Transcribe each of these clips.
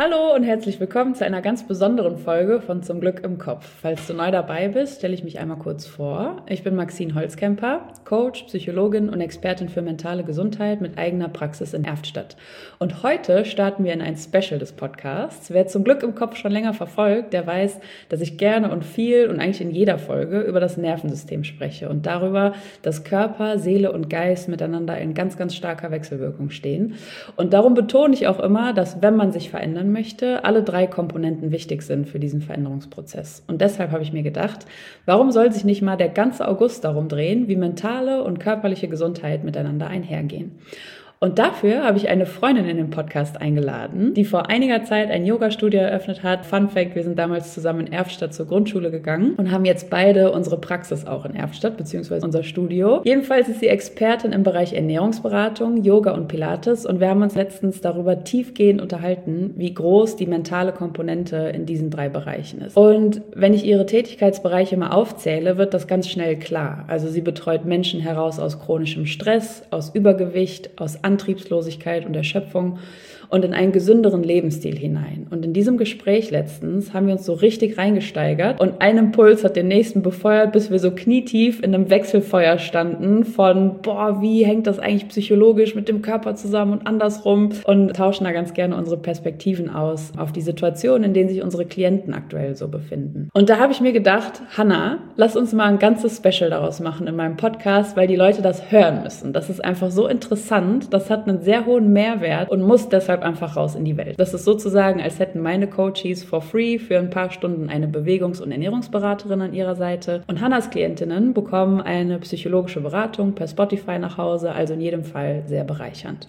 Hallo und herzlich willkommen zu einer ganz besonderen Folge von Zum Glück im Kopf. Falls du neu dabei bist, stelle ich mich einmal kurz vor. Ich bin Maxine Holzkemper, Coach, Psychologin und Expertin für mentale Gesundheit mit eigener Praxis in Erftstadt. Und heute starten wir in ein Special des Podcasts. Wer Zum Glück im Kopf schon länger verfolgt, der weiß, dass ich gerne und viel und eigentlich in jeder Folge über das Nervensystem spreche und darüber, dass Körper, Seele und Geist miteinander in ganz, ganz starker Wechselwirkung stehen. Und darum betone ich auch immer, dass wenn man sich verändern möchte, alle 3 Komponenten wichtig sind für diesen Veränderungsprozess. Und deshalb habe ich mir gedacht, warum soll sich nicht mal der ganze August darum drehen, wie mentale und körperliche Gesundheit miteinander einhergehen? Und dafür habe ich eine Freundin in den Podcast eingeladen, die vor einiger Zeit ein Yoga-Studio eröffnet hat. Fun Fact, wir sind damals zusammen in Erftstadt zur Grundschule gegangen und haben jetzt beide unsere Praxis auch in Erftstadt, beziehungsweise unser Studio. Jedenfalls ist sie Expertin im Bereich Ernährungsberatung, Yoga und Pilates und wir haben uns letztens darüber tiefgehend unterhalten, wie groß die mentale Komponente in diesen 3 Bereichen ist. Und wenn ich ihre Tätigkeitsbereiche mal aufzähle, wird das ganz schnell klar. Also sie betreut Menschen heraus aus chronischem Stress, aus Übergewicht, aus Antriebslosigkeit und Erschöpfung und in einen gesünderen Lebensstil hinein. Und in diesem Gespräch letztens haben wir uns so richtig reingesteigert und ein Impuls hat den nächsten befeuert, bis wir so knietief in einem Wechselfeuer standen von, wie hängt das eigentlich psychologisch mit dem Körper zusammen und andersrum, und tauschen da ganz gerne unsere Perspektiven aus auf die Situation, in denen sich unsere Klienten aktuell so befinden. Und da habe ich mir gedacht, Hanna, lass uns mal ein ganzes Special daraus machen in meinem Podcast, weil die Leute das hören müssen. Das ist einfach so interessant, das hat einen sehr hohen Mehrwert und muss deshalb einfach raus in die Welt. Das ist sozusagen, als hätten meine Coaches for free für ein paar Stunden eine Bewegungs- und Ernährungsberaterin an ihrer Seite und Hannas Klientinnen bekommen eine psychologische Beratung per Spotify nach Hause, also in jedem Fall sehr bereichernd.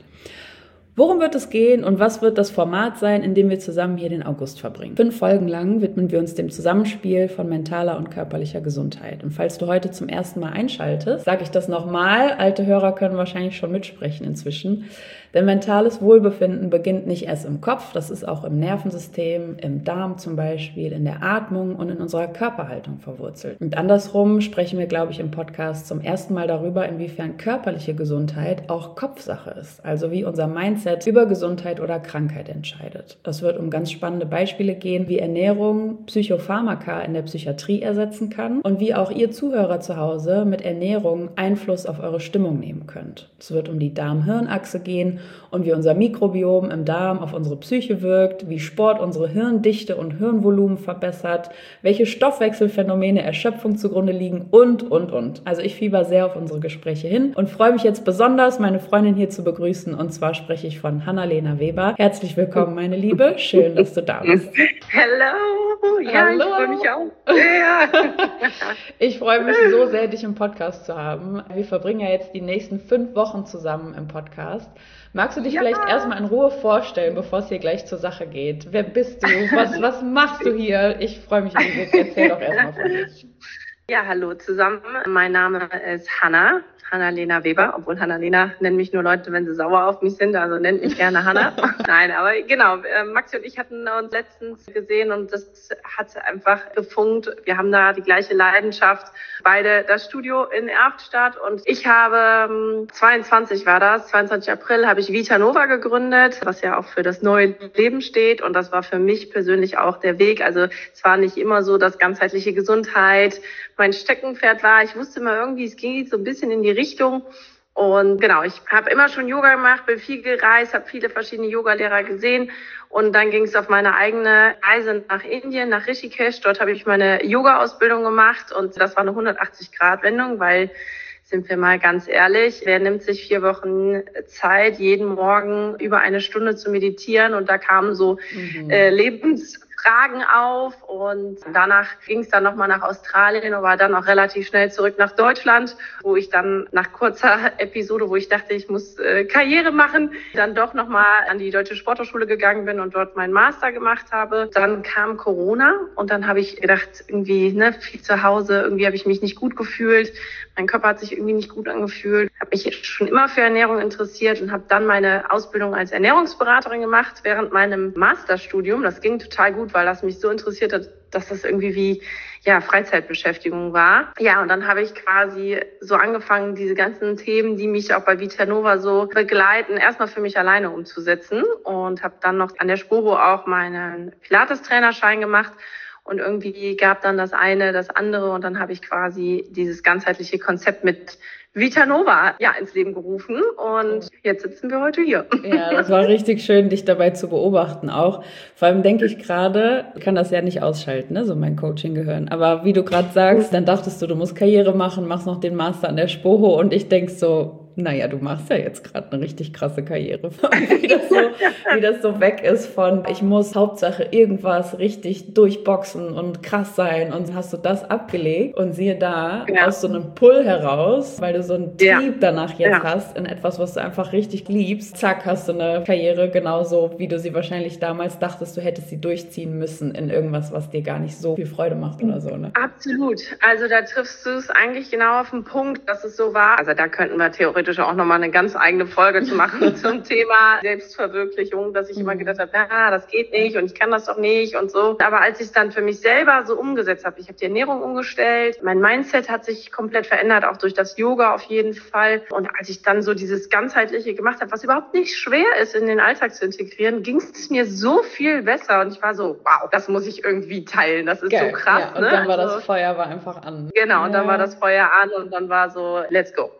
Worum wird es gehen und was wird das Format sein, in dem wir zusammen hier den August verbringen? 5 Folgen lang widmen wir uns dem Zusammenspiel von mentaler und körperlicher Gesundheit. Und falls du heute zum ersten Mal einschaltest, sage ich das nochmal, alte Hörer können wahrscheinlich schon mitsprechen inzwischen, denn mentales Wohlbefinden beginnt nicht erst im Kopf, das ist auch im Nervensystem, im Darm zum Beispiel, in der Atmung und in unserer Körperhaltung verwurzelt. Und andersrum sprechen wir, glaube ich, im Podcast zum ersten Mal darüber, inwiefern körperliche Gesundheit auch Kopfsache ist, also wie unser Mindset über Gesundheit oder Krankheit entscheidet. Es wird um ganz spannende Beispiele gehen, wie Ernährung Psychopharmaka in der Psychiatrie ersetzen kann und wie auch ihr Zuhörer zu Hause mit Ernährung Einfluss auf eure Stimmung nehmen könnt. Es wird um die Darm-Hirn-Achse gehen und wie unser Mikrobiom im Darm auf unsere Psyche wirkt, wie Sport unsere Hirndichte und Hirnvolumen verbessert, welche Stoffwechselphänomene Erschöpfung zugrunde liegen und. Also ich fieber sehr auf unsere Gespräche hin und freue mich jetzt besonders, meine Freundin hier zu begrüßen, und zwar spreche ich von Hanna-Lena Weber. Herzlich willkommen, meine Liebe. Schön, dass du da bist. Hello. Ja, Hallo. Ich freue mich auch. Ja. Ich freue mich so sehr, dich im Podcast zu haben. Wir verbringen ja jetzt die nächsten 5 Wochen zusammen im Podcast. Magst du dich vielleicht erstmal in Ruhe vorstellen, bevor es hier gleich zur Sache geht? Wer bist du? Was machst du hier? Ich freue mich riesig. Erzähl doch erstmal von dir. Ja, hallo zusammen. Mein Name ist Hanna-Lena Weber, obwohl Hanna-Lena nennen mich nur Leute, wenn sie sauer auf mich sind, also nennt mich gerne Hanna. Nein, aber genau, Maxi und ich hatten uns letztens gesehen und das hat einfach gefunkt. Wir haben da die gleiche Leidenschaft, beide das Studio in Erftstadt, und ich habe 22 April habe ich Vita Nova gegründet, was ja auch für das neue Leben steht, und das war für mich persönlich auch der Weg. Also es war nicht immer so, dass ganzheitliche Gesundheit mein Steckenpferd war. Ich wusste immer irgendwie, es geht so ein bisschen in die Richtung. Und genau, ich habe immer schon Yoga gemacht, bin viel gereist, habe viele verschiedene Yogalehrer gesehen. Und dann ging es auf meine eigene Reise nach Indien, nach Rishikesh. Dort habe ich meine Yoga-Ausbildung gemacht und das war eine 180-Grad-Wendung, weil, sind wir mal ganz ehrlich, wer nimmt sich 4 Wochen Zeit, jeden Morgen über 1 Stunde zu meditieren? Und da kamen so Lebensfragen auf, und danach ging es dann nochmal nach Australien und war dann auch relativ schnell zurück nach Deutschland, wo ich dann nach kurzer Episode, wo ich dachte, ich muss Karriere machen, dann doch nochmal an die Deutsche Sporthochschule gegangen bin und dort meinen Master gemacht habe. Dann kam Corona und dann habe ich gedacht, irgendwie viel zu Hause, irgendwie habe ich mich nicht gut gefühlt. Mein Körper hat sich irgendwie nicht gut angefühlt. Habe mich schon immer für Ernährung interessiert und habe dann meine Ausbildung als Ernährungsberaterin gemacht während meinem Masterstudium. Das ging total gut, gut, weil das mich so interessiert hat, dass das irgendwie wie Freizeitbeschäftigung war. Ja, und dann habe ich quasi so angefangen, diese ganzen Themen, die mich auch bei Vitanova so begleiten, erstmal für mich alleine umzusetzen und habe dann noch an der Spoho auch meinen Pilates-Trainerschein gemacht. Und irgendwie gab dann das eine, das andere und dann habe ich quasi dieses ganzheitliche Konzept mit Vitanova ins Leben gerufen und jetzt sitzen wir heute hier. Ja, das war richtig schön, dich dabei zu beobachten auch. Vor allem denke ich gerade, ich kann das ja nicht ausschalten, ne, so mein Coaching-Gehirn. Aber wie du gerade sagst, dann dachtest du musst Karriere machen, machst noch den Master an der Spoho und ich denk so, naja, du machst ja jetzt gerade eine richtig krasse Karriere. wie das so weg ist von, ich muss Hauptsache irgendwas richtig durchboxen und krass sein. Und hast du das abgelegt und siehe da, aus so einem Pull heraus, weil du so einen Trieb danach jetzt hast, in etwas, was du einfach richtig liebst, zack, hast du eine Karriere genauso, wie du sie wahrscheinlich damals dachtest, du hättest sie durchziehen müssen in irgendwas, was dir gar nicht so viel Freude macht oder so, ne? Absolut. Also da triffst du es eigentlich genau auf den Punkt, dass es so war. Also da könnten wir theoretisch auch nochmal eine ganz eigene Folge zu machen zum Thema Selbstverwirklichung, dass ich immer gedacht habe, das geht nicht und ich kann das doch nicht und so. Aber als ich es dann für mich selber so umgesetzt habe, ich habe die Ernährung umgestellt, mein Mindset hat sich komplett verändert, auch durch das Yoga auf jeden Fall. Und als ich dann so dieses Ganzheitliche gemacht habe, was überhaupt nicht schwer ist, in den Alltag zu integrieren, ging es mir so viel besser und ich war so, wow, das muss ich irgendwie teilen, das ist geil. So krass. Ja, und dann war das Feuer einfach an. Genau, und dann war das Feuer an und dann war so, let's go.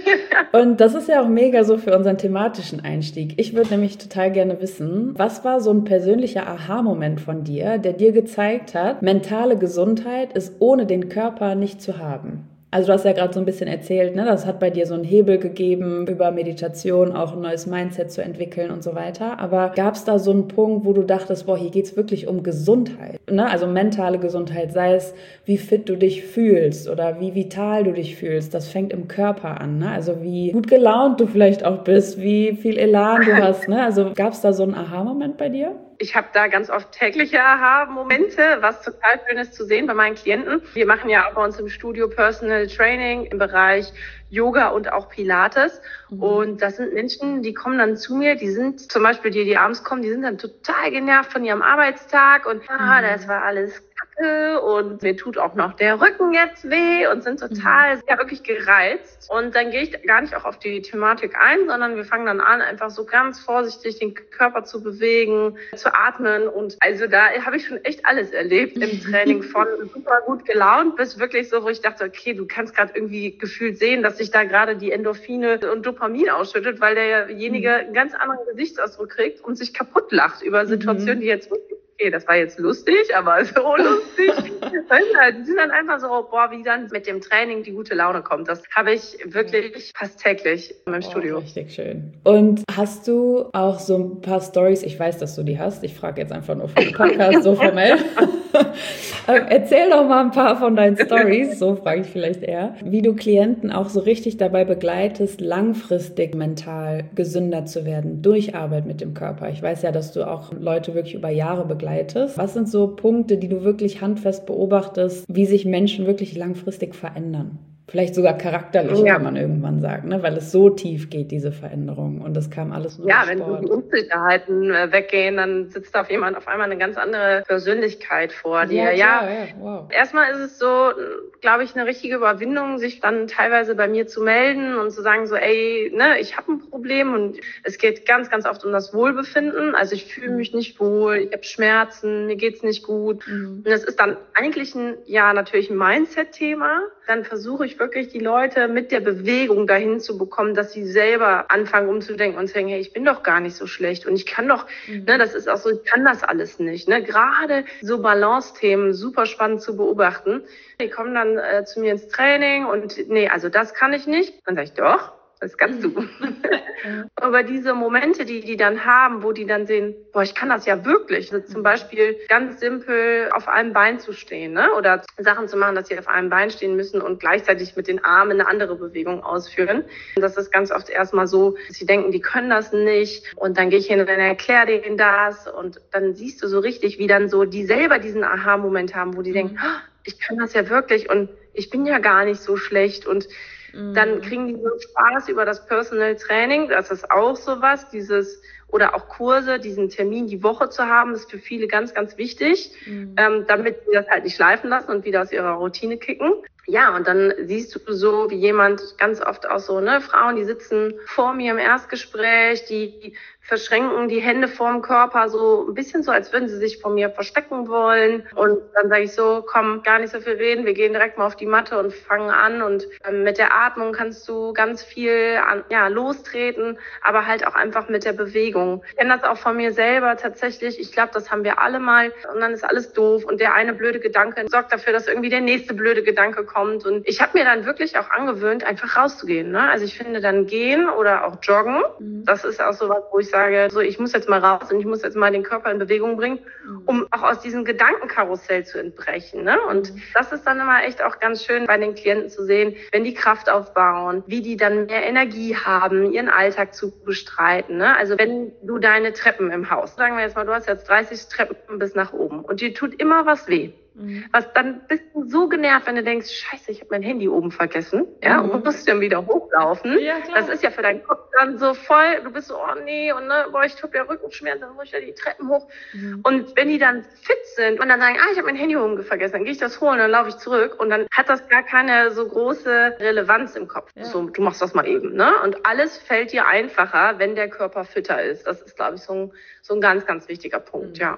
Und das ist ja auch mega so für unseren thematischen Einstieg. Ich würde nämlich total gerne wissen, was war so ein persönlicher Aha-Moment von dir, der dir gezeigt hat, mentale Gesundheit ist ohne den Körper nicht zu haben? Also du hast ja gerade so ein bisschen erzählt, ne, das hat bei dir so einen Hebel gegeben, über Meditation auch ein neues Mindset zu entwickeln und so weiter. Aber gab es da so einen Punkt, wo du dachtest, boah, hier geht's wirklich um Gesundheit, ne? Also mentale Gesundheit, sei es, wie fit du dich fühlst oder wie vital du dich fühlst, das fängt im Körper an, ne? Also wie gut gelaunt du vielleicht auch bist, wie viel Elan du hast, ne? Also gab es da so einen Aha-Moment bei dir? Ich habe da ganz oft tägliche Aha-Momente, was total schön ist zu sehen bei meinen Klienten. Wir machen ja auch bei uns im Studio Personal Training im Bereich Yoga und auch Pilates. Und das sind Menschen, die kommen dann zu mir, die sind zum Beispiel die abends kommen, die sind dann total genervt von ihrem Arbeitstag und das war alles Kacke und mir tut auch noch der Rücken jetzt weh und sind total wirklich gereizt. Und dann gehe ich gar nicht auch auf die Thematik ein, sondern wir fangen dann an, einfach so ganz vorsichtig den Körper zu bewegen, zu atmen. Und also da habe ich schon echt alles erlebt im Training, von super gut gelaunt bis wirklich so, wo ich dachte, okay, du kannst gerade irgendwie gefühlt sehen, dass sich da gerade die Endorphine und Dopamin ausschüttet, weil derjenige einen ganz anderen Gesichtsausdruck kriegt und sich kaputt lacht über Situationen, die jetzt wirklich, okay, das war jetzt lustig, aber so lustig. Die sind dann einfach so, boah, wie dann mit dem Training die gute Laune kommt. Das habe ich wirklich fast täglich in meinem Studio. Richtig schön. Und hast du auch so ein paar Storys, ich weiß, dass du die hast, ich frage jetzt einfach nur für den Podcast so formell. Erzähl doch mal ein paar von deinen Storys, so frage ich vielleicht eher, wie du Klienten auch so richtig dabei begleitest, langfristig mental gesünder zu werden durch Arbeit mit dem Körper. Ich weiß ja, dass du auch Leute wirklich über Jahre begleitest. Was sind so Punkte, die du wirklich handfest beobachtest, wie sich Menschen wirklich langfristig verändern? Vielleicht sogar charakterlich, kann man irgendwann sagen, ne? Weil es so tief geht, diese Veränderung. Und das kam alles nur wenn so die Unsicherheiten weggehen, dann sitzt auf jemand auf einmal eine ganz andere Persönlichkeit vor dir. Wow. Erstmal ist es so, glaube ich, eine richtige Überwindung, sich dann teilweise bei mir zu melden und zu sagen so, ey, ne, ich habe ein Problem und es geht ganz, ganz oft um das Wohlbefinden. Also ich fühle mich nicht wohl, ich habe Schmerzen, mir geht's nicht gut. Und das ist dann eigentlich natürlich ein Mindset-Thema. Dann versuche ich wirklich die Leute mit der Bewegung dahin zu bekommen, dass sie selber anfangen umzudenken und sagen, hey, ich bin doch gar nicht so schlecht und ich kann doch, das ist auch so, ich kann das alles nicht. Ne? Gerade so Balance-Themen, super spannend zu beobachten. Die kommen dann zu mir ins Training und also das kann ich nicht. Dann sage ich, doch, das kannst du. Aber diese Momente, die dann haben, wo die dann sehen, boah, ich kann das ja wirklich. Also zum Beispiel ganz simpel auf einem Bein zu stehen, ne? Oder Sachen zu machen, dass sie auf einem Bein stehen müssen und gleichzeitig mit den Armen eine andere Bewegung ausführen. Und das ist ganz oft erstmal so, dass sie denken, die können das nicht. Und dann gehe ich hin und dann erkläre denen das. Und dann siehst du so richtig, wie dann so die selber diesen Aha-Moment haben, wo die denken, ich kann das ja wirklich und ich bin ja gar nicht so schlecht und Dann kriegen die so Spaß über das Personal Training. Das ist auch sowas, oder auch Kurse, diesen Termin die Woche zu haben, ist für viele ganz, ganz wichtig, damit sie das halt nicht schleifen lassen und wieder aus ihrer Routine kicken. Ja, und dann siehst du so, wie jemand ganz oft auch so, Frauen, die sitzen vor mir im Erstgespräch, die verschränken die Hände vorm Körper, so ein bisschen so, als würden sie sich von mir verstecken wollen. Und dann sage ich so, komm, gar nicht so viel reden, wir gehen direkt mal auf die Matte und fangen an. Und mit der Atmung kannst du ganz viel lostreten, aber halt auch einfach mit der Bewegung. Ich kenne das auch von mir selber tatsächlich. Ich glaube, das haben wir alle mal. Und dann ist alles doof. Und der eine blöde Gedanke sorgt dafür, dass irgendwie der nächste blöde Gedanke kommt. Und ich habe mir dann wirklich auch angewöhnt, einfach rauszugehen. Ne? Also ich finde dann gehen oder auch joggen, das ist auch so was, wo ich sage, so, ich muss jetzt mal raus und ich muss jetzt mal den Körper in Bewegung bringen, um auch aus diesem Gedankenkarussell zu entbrechen. Ne? Und das ist dann immer echt auch ganz schön bei den Klienten zu sehen, wenn die Kraft aufbauen, wie die dann mehr Energie haben, ihren Alltag zu bestreiten. Ne? Also wenn du deine Treppen im Haus, sagen wir jetzt mal, du hast jetzt 30 Treppen bis nach oben und dir tut immer was weh. Dann bist du so genervt, wenn du denkst, scheiße, ich habe mein Handy oben vergessen, und musst dann wieder hochlaufen. Ja, das ist ja für deinen Kopf dann so voll, du bist so, oh nee, und ich habe ja Rückenschmerzen, dann muss ich ja die Treppen hoch. Und wenn die dann fit sind und dann sagen, ich habe mein Handy oben vergessen, dann gehe ich das holen, dann laufe ich zurück und dann hat das gar keine so große Relevanz im Kopf. Ja. So, du machst das mal eben, ne? Und alles fällt dir einfacher, wenn der Körper fitter ist. Das ist, glaube ich, so ein ganz, ganz wichtiger Punkt, ja.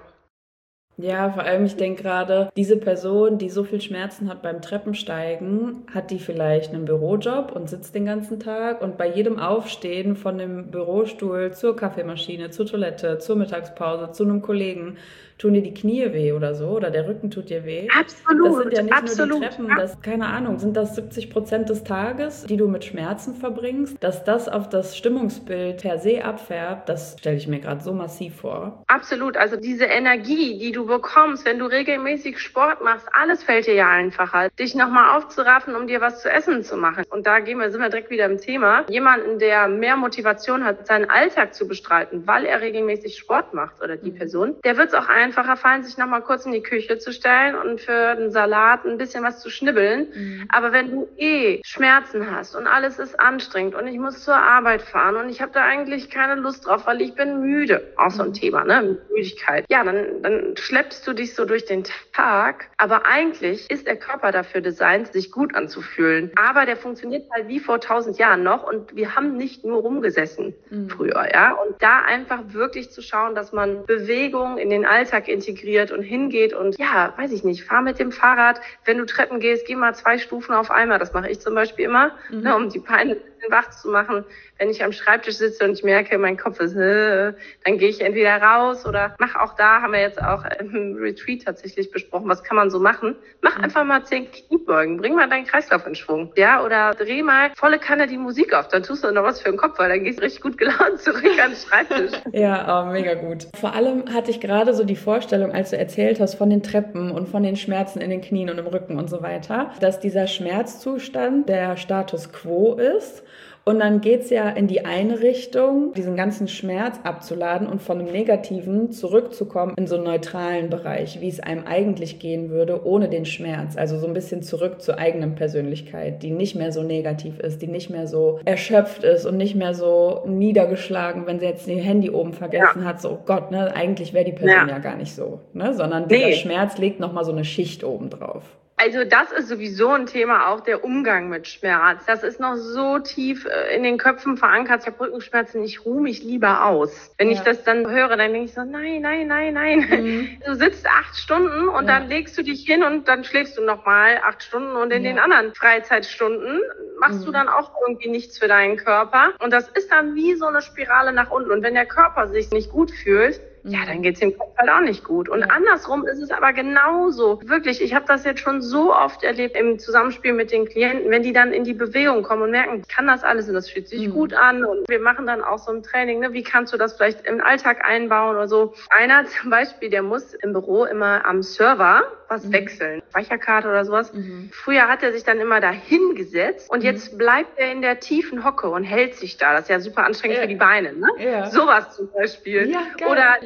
Ja, vor allem, ich denke gerade, diese Person, die so viel Schmerzen hat beim Treppensteigen, hat die vielleicht einen Bürojob und sitzt den ganzen Tag und bei jedem Aufstehen von dem Bürostuhl zur Kaffeemaschine, zur Toilette, zur Mittagspause, zu einem Kollegen, tun dir die Knie weh oder so, oder der Rücken tut dir weh. Absolut, das sind ja nicht absolut, nur die Treppen, keine Ahnung, sind das 70% des Tages, die du mit Schmerzen verbringst, dass das auf das Stimmungsbild per se abfärbt, das stelle ich mir gerade so massiv vor. Absolut, also diese Energie, die du bekommst, wenn du regelmäßig Sport machst, alles fällt dir ja einfacher, dich nochmal aufzuraffen, um dir was zu essen zu machen. Und da sind wir direkt wieder im Thema. Jemanden, der mehr Motivation hat, seinen Alltag zu bestreiten, weil er regelmäßig Sport macht oder die Person, der wird es auch einfacher fallen, sich nochmal kurz in die Küche zu stellen und für einen Salat ein bisschen was zu schnibbeln. Aber wenn du Schmerzen hast und alles ist anstrengend und ich muss zur Arbeit fahren und ich habe da eigentlich keine Lust drauf, weil ich bin müde, auch so ein Thema, ne? Müdigkeit. Ja, dann schleppst du dich so durch den Tag, aber eigentlich ist der Körper dafür designt, sich gut anzufühlen. Aber der funktioniert halt wie vor 1000 Jahren noch und wir haben nicht nur rumgesessen früher, ja? Und da einfach wirklich zu schauen, dass man Bewegung in den Alltag integriert und hingeht und weiß ich nicht, fahr mit dem Fahrrad, wenn du Treppen gehst, geh mal 2 Stufen auf einmal, das mache ich zum Beispiel immer, um die Beine ein bisschen wach zu machen. Wenn ich am Schreibtisch sitze und ich merke, mein Kopf ist, dann gehe ich entweder raus oder haben wir jetzt auch im Retreat tatsächlich besprochen, was kann man so machen? Mach einfach mal 10 Kniebeugen, bring mal deinen Kreislauf in Schwung, oder dreh mal volle Kanne die Musik auf, dann tust du noch was für den Kopf, weil dann gehst du richtig gut gelaunt zurück an den Schreibtisch. Ja, mega gut. Vor allem hatte ich gerade so die Vorstellung, als du erzählt hast von den Treppen und von den Schmerzen in den Knien und im Rücken und so weiter, dass dieser Schmerzzustand der Status quo ist. Und dann geht's ja in die eine Richtung, diesen ganzen Schmerz abzuladen und von dem Negativen zurückzukommen in so einen neutralen Bereich, wie es einem eigentlich gehen würde, ohne den Schmerz. Also so ein bisschen zurück zur eigenen Persönlichkeit, die nicht mehr so negativ ist, die nicht mehr so erschöpft ist und nicht mehr so niedergeschlagen, wenn sie jetzt ihr Handy oben vergessen hat, so, oh Gott, ne, eigentlich wäre die Person ja gar nicht so, ne, sondern dieser Schmerz legt nochmal so eine Schicht oben drauf. Also das ist sowieso ein Thema, auch der Umgang mit Schmerz. Das ist noch so tief in den Köpfen verankert. Ich habe Rückenschmerzen, ich ruhe mich lieber aus. Wenn ich das dann höre, dann denke ich so, nein. Du sitzt 8 Stunden und dann legst du dich hin und dann schläfst du nochmal 8 Stunden und in den anderen Freizeitstunden machst du dann auch irgendwie nichts für deinen Körper. Und das ist dann wie so eine Spirale nach unten. Und wenn der Körper sich nicht gut fühlt, dann geht's dem Kopf halt auch nicht gut. Und andersrum ist es aber genauso. Wirklich, ich habe das jetzt schon so oft erlebt im Zusammenspiel mit den Klienten, wenn die dann in die Bewegung kommen und merken, ich kann das alles und das fühlt sich gut an. Und wir machen dann auch so ein Training, ne? Wie kannst du das vielleicht im Alltag einbauen oder so. Einer zum Beispiel, der muss im Büro immer am Server was wechseln, Speicherkarte oder sowas. Früher hat er sich dann immer da hingesetzt und jetzt bleibt er in der tiefen Hocke und hält sich da. Das ist ja super anstrengend für die Beine, ne? Sowas zum Beispiel. Ja, oder der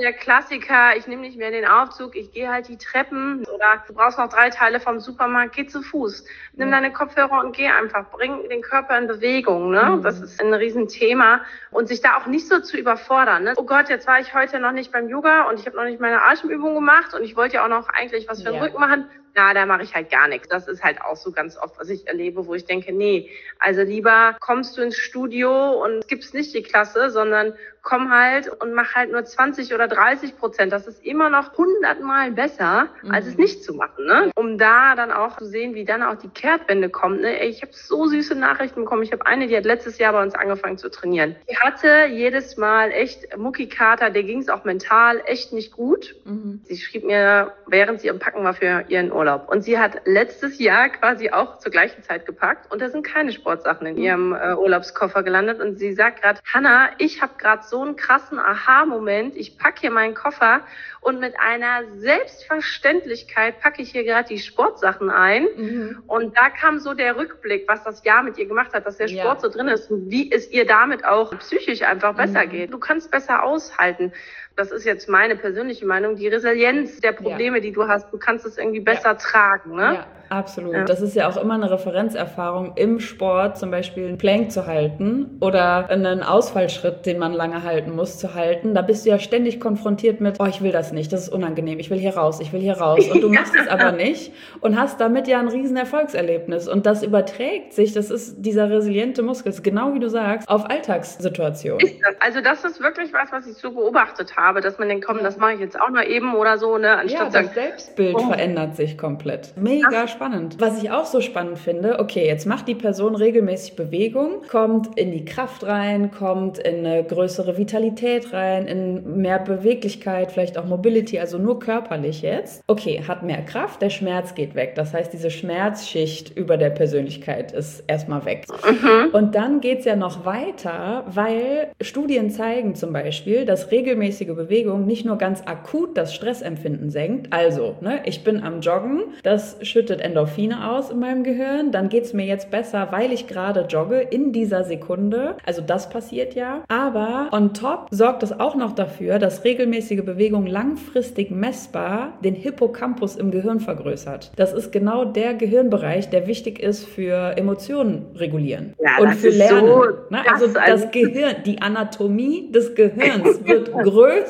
der Klassiker, ich nehme nicht mehr den Aufzug, ich gehe halt die Treppen oder du brauchst noch 3 Teile vom Supermarkt, geh zu Fuß. Nimm deine Kopfhörer und geh einfach, bring den Körper in Bewegung, ne? Das ist ein Riesenthema und sich da auch nicht so zu überfordern, ne? Oh Gott, jetzt war ich heute noch nicht beim Yoga und ich habe noch nicht meine Atemübung gemacht und ich wollte ja auch noch eigentlich was für den Rücken machen. Na, da mache ich halt gar nichts. Das ist halt auch so ganz oft, was ich erlebe, wo ich denke, nee, also lieber kommst du ins Studio und gibst nicht die Klasse, sondern komm halt und mach halt nur 20 oder 30%. Das ist immer noch 100-mal besser, als es nicht zu machen, ne? Um da dann auch zu sehen, wie dann auch die Kehrtwende kommt, ne? Ey, ich habe so süße Nachrichten bekommen. Ich habe eine, die hat letztes Jahr bei uns angefangen zu trainieren. Die hatte jedes Mal echt Muckikater, der ging es auch mental echt nicht gut. Sie schrieb mir, während sie am Packen war für ihren Urlaub. Und sie hat letztes Jahr quasi auch zur gleichen Zeit gepackt und da sind keine Sportsachen in ihrem Urlaubskoffer gelandet. Und sie sagt gerade, Hanna, ich habe gerade so einen krassen Aha-Moment. Ich packe hier meinen Koffer und mit einer Selbstverständlichkeit packe ich hier gerade die Sportsachen ein. Und da kam so der Rückblick, was das Jahr mit ihr gemacht hat, dass der Sport so drin ist und wie es ihr damit auch psychisch einfach besser geht. Du kannst besser aushalten. Das ist jetzt meine persönliche Meinung, die Resilienz der Probleme, die du hast, du kannst es irgendwie besser tragen, ne? Ja, absolut. Ja. Das ist ja auch immer eine Referenzerfahrung im Sport, zum Beispiel einen Plank zu halten oder einen Ausfallschritt, den man lange halten muss, zu halten. Da bist du ja ständig konfrontiert mit, oh, ich will das nicht, das ist unangenehm, ich will hier raus. Und du machst es aber nicht und hast damit ja ein riesen Erfolgserlebnis. Und das überträgt sich, das ist dieser resiliente Muskel, genau wie du sagst, auf Alltagssituationen. Also das ist wirklich was ich so beobachtet habe, dass man denkt, komm, das mache ich jetzt auch noch eben oder so, ne? Anstatt das Selbstbild verändert sich komplett. Mega spannend. Was ich auch so spannend finde, okay, jetzt macht die Person regelmäßig Bewegung, kommt in die Kraft rein, kommt in eine größere Vitalität rein, in mehr Beweglichkeit, vielleicht auch Mobility, also nur körperlich jetzt. Okay, hat mehr Kraft, der Schmerz geht weg. Das heißt, diese Schmerzschicht über der Persönlichkeit ist erstmal weg. Und dann geht's ja noch weiter, weil Studien zeigen zum Beispiel, dass regelmäßige Bewegung nicht nur ganz akut das Stressempfinden senkt. Also, ne, ich bin am Joggen, das schüttet Endorphine aus in meinem Gehirn, dann geht's mir jetzt besser, weil ich gerade jogge in dieser Sekunde. Also das passiert ja. Aber on top sorgt es auch noch dafür, dass regelmäßige Bewegung langfristig messbar den Hippocampus im Gehirn vergrößert. Das ist genau der Gehirnbereich, der wichtig ist für Emotionen regulieren und für Lernen. So also das Gehirn, die Anatomie des Gehirns wird größer,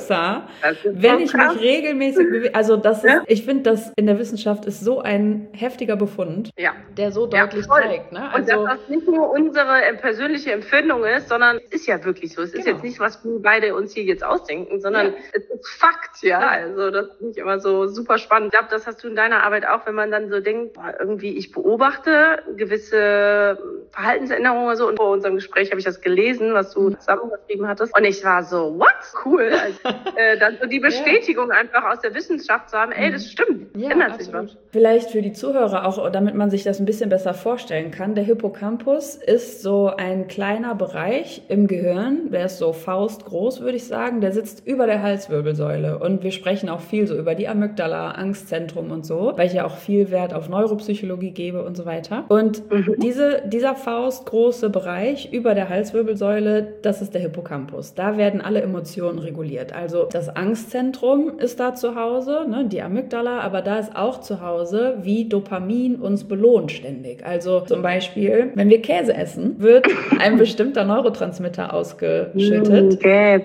wenn ich mich regelmäßig bewege. Also das ist, ich finde, das in der Wissenschaft ist so ein heftiger Befund, der so deutlich zeigt. Ne? Also, und dass das nicht nur unsere persönliche Empfindung ist, sondern es ist ja wirklich so. Es ist jetzt nicht, was wir beide uns hier jetzt ausdenken, sondern es ist Fakt, Also das finde ich immer so super spannend. Ich glaube, das hast du in deiner Arbeit auch, wenn man dann so denkt, irgendwie ich beobachte gewisse Verhaltensänderungen oder so. Und vor unserem Gespräch habe ich das gelesen, was du zusammengeschrieben hattest. Und ich war so, what? Cool. Also, dann so die Bestätigung einfach aus der Wissenschaft zu haben, ey, das stimmt, ändert sich was. Vielleicht für die Zuhörer auch, damit man sich das ein bisschen besser vorstellen kann, der Hippocampus ist so ein kleiner Bereich im Gehirn, der ist so faustgroß, würde ich sagen, der sitzt über der Halswirbelsäule und wir sprechen auch viel so über die Amygdala, Angstzentrum und so, weil ich ja auch viel Wert auf Neuropsychologie gebe und so weiter. Und dieser faustgroße Bereich über der Halswirbelsäule, das ist der Hippocampus. Da werden alle Emotionen reguliert. Also das Angstzentrum ist da zu Hause, ne, die Amygdala, aber da ist auch zu Hause, wie Dopamin uns belohnt ständig. Also zum Beispiel, wenn wir Käse essen, wird ein bestimmter Neurotransmitter ausgeschüttet,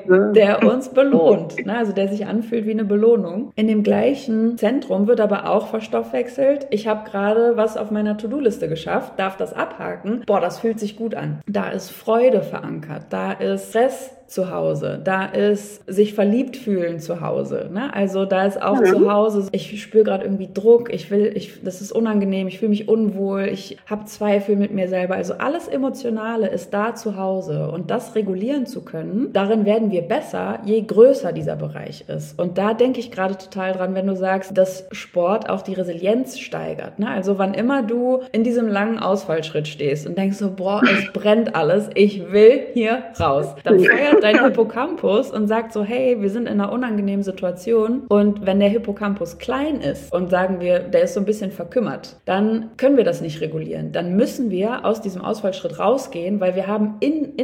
der uns belohnt, ne, also der sich anfühlt wie eine Belohnung. In dem gleichen Zentrum wird aber auch verstoffwechselt. Ich habe gerade was auf meiner To-Do-Liste geschafft, darf das abhaken. Boah, das fühlt sich gut an. Da ist Freude verankert, da ist Stress zu Hause, da ist sich verliebt fühlen zu Hause, ne? Also da ist auch zu Hause, ich spüre gerade irgendwie Druck, das ist unangenehm, ich fühle mich unwohl, ich habe Zweifel mit mir selber, also alles Emotionale ist da zu Hause und das regulieren zu können, darin werden wir besser, je größer dieser Bereich ist. Und da denke ich gerade total dran, wenn du sagst, dass Sport auch die Resilienz steigert, ne? Also wann immer du in diesem langen Ausfallschritt stehst und denkst so, boah, es brennt alles, ich will hier raus, dann feuert dein Hippocampus und sagt so, hey, wir sind in einer unangenehmen Situation und wenn der Hippocampus klein ist und sagen wir, der ist so ein bisschen verkümmert, dann können wir das nicht regulieren. Dann müssen wir aus diesem Ausfallschritt rausgehen, weil wir haben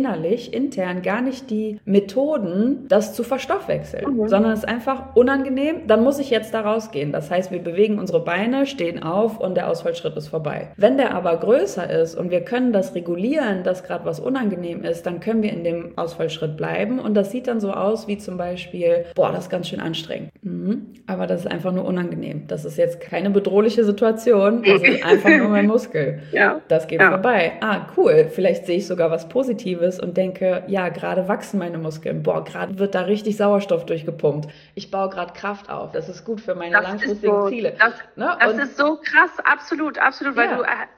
intern gar nicht die Methoden, das zu verstoffwechseln, sondern es ist einfach unangenehm, dann muss ich jetzt da rausgehen. Das heißt, wir bewegen unsere Beine, stehen auf und der Ausfallschritt ist vorbei. Wenn der aber größer ist und wir können das regulieren, dass gerade was unangenehm ist, dann können wir in dem Ausfallschritt bleiben und das sieht dann so aus wie zum Beispiel, das ist ganz schön anstrengend. Aber das ist einfach nur unangenehm. Das ist jetzt keine bedrohliche Situation, das ist einfach nur mein Muskel. Ja. Das geht vorbei. Cool, vielleicht sehe ich sogar was Positives und denke, ja, gerade wachsen meine Muskeln. Gerade wird da richtig Sauerstoff durchgepumpt. Ich baue gerade Kraft auf. Das ist gut für meine langfristigen Ziele. Das ist so krass, absolut, weil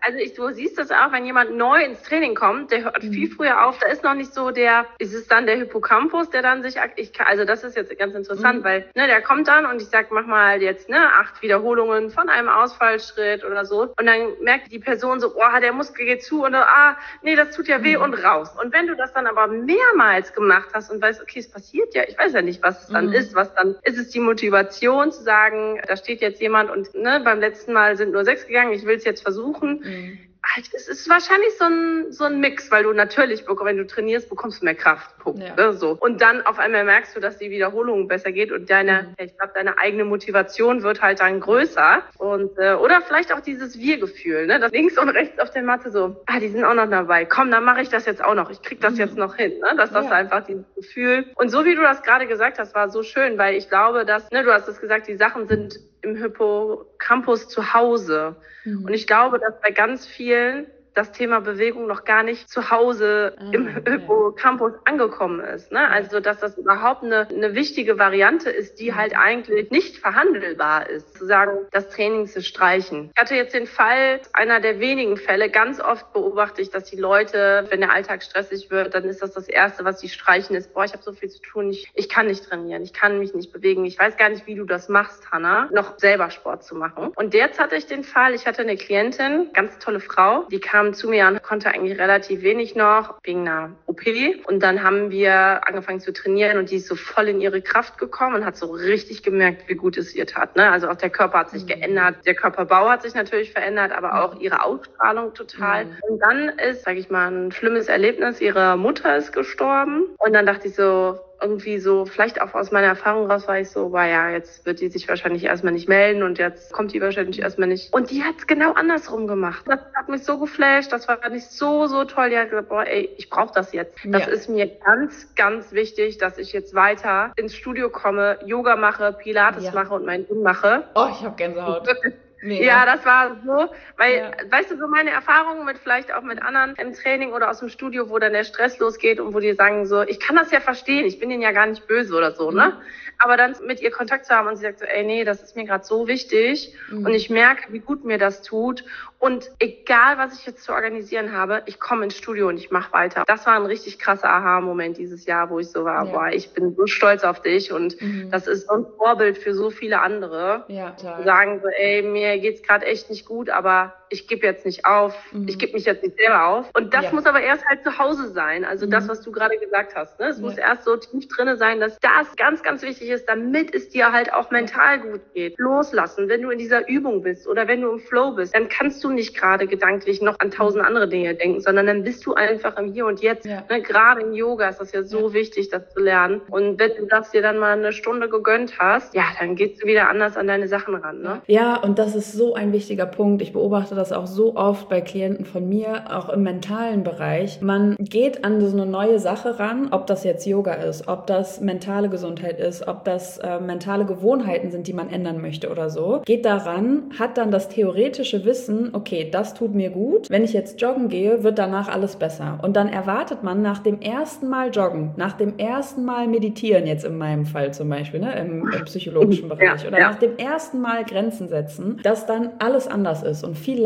du siehst das auch, wenn jemand neu ins Training kommt, der hört viel früher auf, da ist noch nicht so ist es dann der Hippocampus, der dann sich, also das ist jetzt ganz interessant, weil, der kommt dann und ich sag, mach mal jetzt, 8 Wiederholungen von einem Ausfallschritt oder so und dann merkt die Person so, der Muskel geht zu und nee, das tut ja weh und raus. Und wenn du das dann aber mehrmals gemacht hast und weißt, okay, es passiert ja, ich weiß ja nicht, was es dann ist, ist es die Motivation zu sagen, da steht jetzt jemand und beim letzten Mal sind nur 6 gegangen, ich will es jetzt versuchen. Es ist wahrscheinlich so ein Mix, weil du natürlich, wenn du trainierst, bekommst du mehr Kraft. So. Und dann auf einmal merkst du, dass die Wiederholung besser geht und deine eigene Motivation wird halt dann größer. Und oder vielleicht auch dieses Wir-Gefühl, das links und rechts auf der Matte so, die sind auch noch dabei. Komm, dann mache ich das jetzt auch noch. Ich krieg das jetzt noch hin. Das ist einfach dieses Gefühl. Und so wie du das gerade gesagt hast, war so schön, weil ich glaube, dass, du hast es gesagt, die Sachen sind im Hippocampus zu Hause. Und ich glaube, dass bei ganz vielen das Thema Bewegung noch gar nicht zu Hause im Hippocampus angekommen ist. Also, dass das überhaupt eine wichtige Variante ist, die halt eigentlich nicht verhandelbar ist. Zu sagen, das Training zu streichen. Ich hatte jetzt den Fall, einer der wenigen Fälle, ganz oft beobachte ich, dass die Leute, wenn der Alltag stressig wird, dann ist das Erste, was sie streichen, ist, ich habe so viel zu tun, ich kann nicht trainieren, ich kann mich nicht bewegen. Ich weiß gar nicht, wie du das machst, Hannah, noch selber Sport zu machen. Und jetzt hatte ich den Fall, ich hatte eine Klientin, ganz tolle Frau, die kam zu mir und konnte eigentlich relativ wenig noch wegen einer OP. Und dann haben wir angefangen zu trainieren und die ist so voll in ihre Kraft gekommen und hat so richtig gemerkt, wie gut es ihr tat. Also auch der Körper hat sich geändert, der Körperbau hat sich natürlich verändert, aber auch ihre Ausstrahlung total. Und dann ist, sage ich mal, ein schlimmes Erlebnis, ihre Mutter ist gestorben und dann dachte ich so, irgendwie so, vielleicht auch aus meiner Erfahrung raus war ich so, jetzt wird die sich wahrscheinlich erstmal nicht melden und jetzt kommt die wahrscheinlich erstmal nicht. Und die hat es genau andersrum gemacht. Das hat mich so geflasht, das war nicht so toll. Die hat gesagt, ich brauche das jetzt. Das ist mir ganz, ganz wichtig, dass ich jetzt weiter ins Studio komme, Yoga mache, Pilates mache und mein Ding mache. Ich habe Gänsehaut. Mega. Ja, das war so, weil, weißt du, so meine Erfahrungen vielleicht auch mit anderen im Training oder aus dem Studio, wo dann der Stress losgeht und wo die sagen so, ich kann das ja verstehen, ich bin denen ja gar nicht böse oder so, aber dann mit ihr Kontakt zu haben und sie sagt so, nee, das ist mir gerade so wichtig und ich merke, wie gut mir das tut und egal, was ich jetzt zu organisieren habe, ich komme ins Studio und ich mache weiter. Das war ein richtig krasser Aha-Moment dieses Jahr, wo ich so war, ich bin so stolz auf dich und das ist so ein Vorbild für so viele andere, die sagen so, mir geht's gerade echt nicht gut, aber ich gebe jetzt nicht auf, ich gebe mich jetzt nicht selber auf. Und das muss aber erst halt zu Hause sein, also das, was du gerade gesagt hast. Es muss erst so tief drinne sein, dass das ganz, ganz wichtig ist, damit es dir halt auch mental gut geht. Loslassen, wenn du in dieser Übung bist oder wenn du im Flow bist, dann kannst du nicht gerade gedanklich noch an 1000 andere Dinge denken, sondern dann bist du einfach im Hier und Jetzt. Gerade im Yoga ist das ja so wichtig, das zu lernen. Und wenn du das dir dann mal eine Stunde gegönnt hast, dann gehst du wieder anders an deine Sachen ran. Ja, und das ist so ein wichtiger Punkt. Ich beobachte das auch so oft bei Klienten von mir, auch im mentalen Bereich. Man geht an so eine neue Sache ran, ob das jetzt Yoga ist, ob das mentale Gesundheit ist, ob das mentale Gewohnheiten sind, die man ändern möchte oder so. Geht daran, hat dann das theoretische Wissen, okay, das tut mir gut. Wenn ich jetzt joggen gehe, wird danach alles besser. Und dann erwartet man nach dem ersten Mal joggen, nach dem ersten Mal meditieren, jetzt in meinem Fall zum Beispiel, im psychologischen Bereich, oder nach dem ersten Mal Grenzen setzen, dass dann alles anders ist und viel